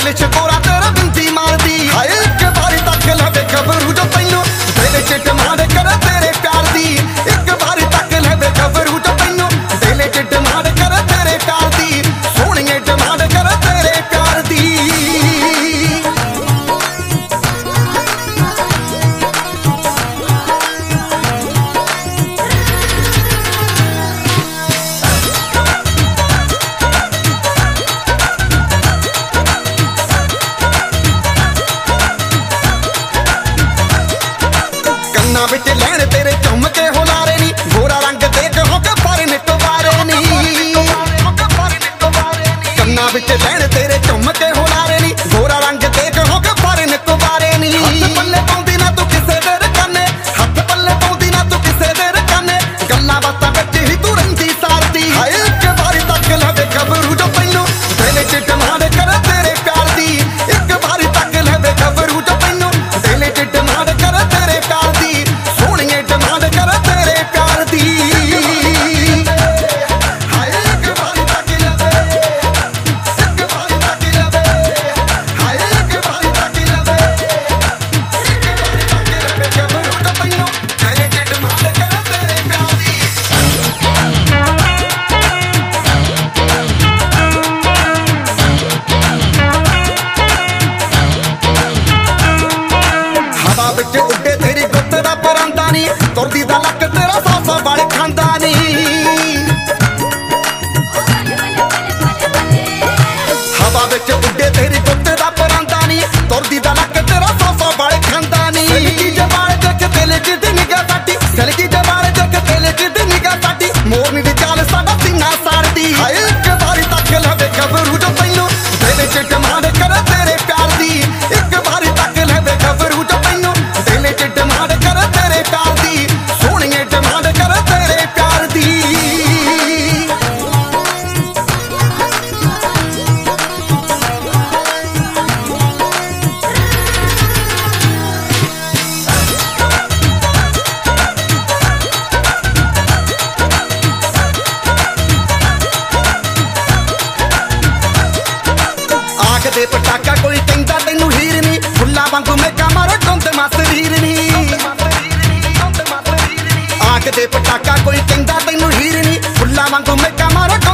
दिल च कोरा तेरा बिंदी मारदी हाय एक बारी तक लवे खबरू जो तैनू दिल च डिमांड कर तेरे प्यार दी एक बारी तक लवे खबरू जो तैनू दिल च डिमांड कर तेरे प्यार दी सोहणिए डिमांड कर तेरे प्यार दी ਕੰਨਾਂ ਵਿੱਚ ਲੈਣ ਤੇਰੇ ਝੁੰਮ ਕੇ ਹੁਲਾਰੇ ਨੀ ਗੋਰਾ ਰੰਗ ਦੇਖ ਹੋ ਕੇ ਫਰਨ ਕੁਵਾਰੇ ਨੀ ਕੰਨਾਂ ਵਿੱਚ ਲੈਣ ਤੇਰੇ ਝੁੰਮ ਕੇ ਹੁਲਾਰੇ ਨੀ ਗੋਰਾ ਰੰਗ ਦੇਖ ਹੋ ਕੇ ਫਰਨ ਕੁਵਾਰੇ ਨੀ ਹੱਥ ਪੱਲੇ ਪਾਉਂਦੀ ਨਾ ਤੂੰ ਕਿਸੇ ਦੇ ਰਕਾਨੇ ਹੱਥ ਪੱਲੇ ਪਾਉਂਦੀ ਨਾ ਤੂੰ ਕਿਸੇ ਦੇ ਰਕਾਨੇ ਗੱਲਾਂ ਬਾਤਾਂ ਵਿੱਚ ਹੀ ਤੂੰ ਰਹਿੰਦੀ ਸਾਰਦੀ ਹਾਏ ਇੱਕ ਵਾਰੀ ਤੱਕ ਲਵੇ ਖਬਰੂ ਜੋ ਤੈਨੂੰ ਦਿਲ 'ਚ ਡਿਮਾਂਡ ਕਰ ਤੇਰੇ ਪਿਆਰ ਦੀ ਇੱਕ ਵਾਰੀ ਤੱਕ ਲਵੇ ਖਬਰੂ ਜੋ ਤੈਨੂੰ ਦਿਲ 'ਚ ਡਿਮਾਂਡ ਕਰ ਤੇਰੇ ਪਿਆਰ ਦੀ ਸੋਹਣੀਏ ਡਿਮਾਂਡ ਕਰ ਤੇਰੇ ਪਿਆਰ ਦੀ ਹਾਏ ਇੱਕ ਵਾਰੀ ਤੱਕ ਲਵੇ ਇੱਕ ਵਾਰੀ ਤੱਕ ਲਵੇ ਹਾਏ ਇੱਕ ਵਾਰੀ ਤੱਕ ਲਵੇ ਖਬਰੂ ਜੋ ਤੈਨੂੰ ਦਿਲ 'ਚ ਡਿਮਾਂਡ ਕਰ ਤੇਰੇ ਪਿਆਰ ਦੀ ਹਵਾ ਵਿੱਚ ਉੱਡੇ ਤੇਰੀ ਗੁੱਤ ਦਾ ਪਰਾਂਦਾ ਨੀ ਤੁਰਦੀ ਦਾ ਲੱਕ ਤੇਰਾ ਸਾਸਾ ਵਾਲੇ ਖਾਂਦਾ ਨੀ ਹਵਾ ਵਿੱਚ ਉੱਡੇ ਤੇਰੀ ਗੁੱਤ ਦਾ ਪਰਾਂਦਾ ਨੀ ਤੁਰਦੀ ਦਾ ਲੱਕ ਤੇਰਾ ਸਾਸਾ ਵਾਲੇ ਖਾਂਦਾ ਨੀ ਸਲਕੀ ਜਵਾਲ ਦੇਖ ਦਿਲ 'ਚ ਦੀ ਨਿਗਾਹ ਸਾਡੀ ਸਲਕੀ ਜਵਾਲ ਦੇਖ ਦਿਲ 'ਚ ਦੀ ਨਿਗਾਹ ਸਾਡੀ ਮੋਰਨੀ ਦੀ ਚਾਲ ਸਾਡਾ ਸੀਨਾ ਸਾੜਦੀ ਹਾਏ ਇੱਕ ਵਾਰੀ ਤੱਕ ਲਵੇ ਖਬਰੂ ਜੋ ਤੈਨੂੰ ਦਿਲ 'ਚ ਡਿਮਾਂਡ ਕਰ ਤੇਰੇ ਪਿਆਰ ਦੀ ਇੱਕ ਵਾਰੀ ਤੱਕ ਲਵੇ ਖਬਰੂ ਜੋ ਤੈਨੂੰ ਦਿਲ 'ਚ ਡਿਮਾਂਡ ਕਰ ਤੇਰੇ ਪਿਆਰ ਦੀ ਸੋਹਣੀਏ ਡਿਮਾਂਡ ਕਰ ਤੇਰੇ ਪਿਆਰ ਦੀ ਆਖ ਦੇ ਪਟਾਕਾ ਕੋਈ ਕਹਿੰਦਾ ਤੈਨੂੰ ਹੀਰ ਨੀ ਫੁੱਲਾਂ ਵਾਂਗੂ ਮੇਕਾ ਮਾਰੋ ਟੁੰਦ ਮਸ ਹੀਰ ਨੀ ਆਖ ਦੇ ਪਟਾਕਾ ਕੋਈ ਕਹਿੰਦਾ ਤੈਨੂੰ ਹੀਰ ਨੀ ਫੁੱਲਾਂ ਵਾਂਗੂ ਮੇਕਾ ਮਾਰੋ